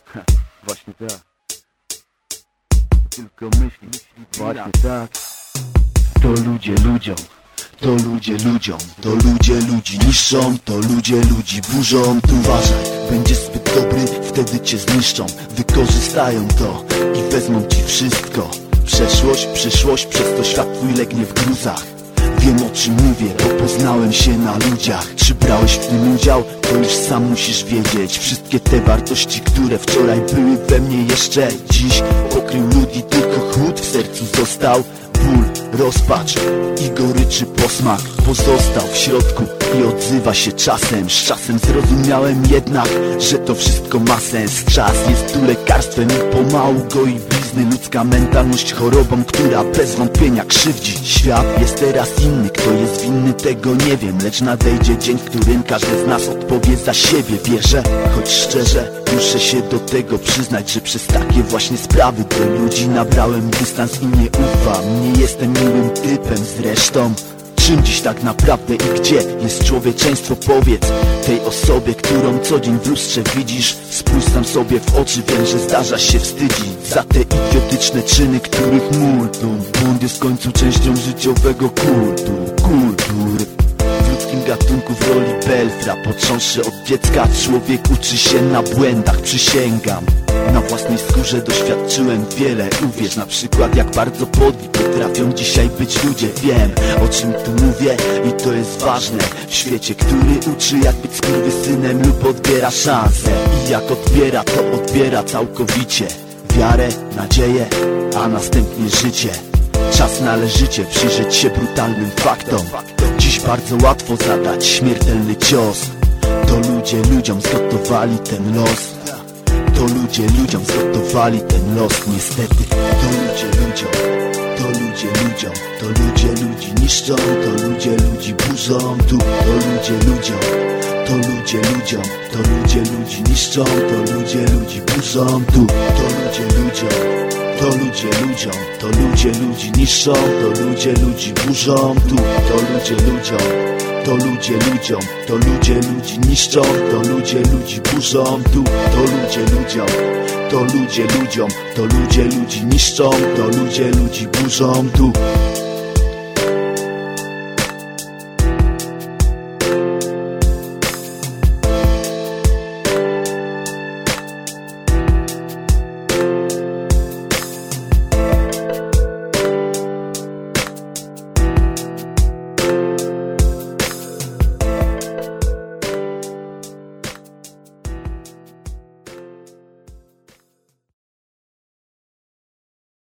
Właśnie tak. Tylko myśli. Właśnie tak. To ludzie ludziom. To ludzie ludziom. To ludzie ludzi niszczą. To ludzie ludzi burzą. Tu uważaj, będziesz zbyt dobry, wtedy cię zniszczą. Wykorzystają to i wezmą ci wszystko. Przeszłość, przyszłość, przez to świat twój legnie w gruzach. Wiem, o czym mówię, bo poznałem się na ludziach. Czy brałeś w tym udział? To już sam musisz wiedzieć. Wszystkie te wartości, które wczoraj były we mnie, jeszcze dziś pokrył lód i tylko chłód w sercu został. Ból, rozpacz i goryczy posmak pozostał w środku i odzywa się czasem. Z czasem zrozumiałem jednak, że to wszystko ma sens. Czas jest tu lekarstwem i pomału goi blizny. Ludzka mentalność chorobą, która bez wątpienia krzywdzi. Świat jest teraz inny, kto jest winny tego nie wiem. Lecz nadejdzie dzień, w którym każdy z nas odpowie za siebie. Wierzę, choć szczerze muszę się do tego przyznać, że przez takie właśnie sprawy do ludzi nabrałem dystans i nie ufam. Nie jestem miłym typem zresztą. Czym dziś tak naprawdę i gdzie jest człowieczeństwo? Powiedz tej osobie, którą co dzień w lustrze widzisz. Spójrz sam sobie w oczy, wiem, że zdarza się wstydzić za te idiotyczne czyny, których multum. Błąd jest w końcu częścią życiowego kultury. W ludzkim gatunku w roli Belfra, począwszy od dziecka, człowiek uczy się na błędach, przysięgam. Na własnej skórze doświadczyłem wiele. Uwierz na przykład, jak bardzo podli potrafią dzisiaj być ludzie. Wiem, o czym tu mówię i to jest ważne. W świecie, który uczy, jak być skurwysynem lub odbiera szansę. I jak odbiera, to odbiera całkowicie wiarę, nadzieję, a następnie życie. Czas należycie przyjrzeć się brutalnym faktom. Dziś bardzo łatwo zadać śmiertelny cios. To ludzie ludziom zgotowali ten los. To ludzie ludziom zgotowali ten los, niestety. To ludzie ludziom, to ludzie ludziom, to ludzie ludzi niszczą, to ludzie ludzi burzą. Tu to ludzie ludziom, to ludzie ludziom, to ludzie ludzi niszczą, to ludzie ludzi burzą. Tu to ludzie ludziom, to ludzie ludziom, to ludzie ludzi niszczą, to ludzie ludzi burzą. Tu to ludzie ludziom, to ludzie ludziom, to ludzie ludzi niszczą, to ludzie ludzi burzą. Tu to ludzie ludziom, to ludzie ludziom, to ludzie ludzi niszczą, to ludzie ludzi burzą. Tu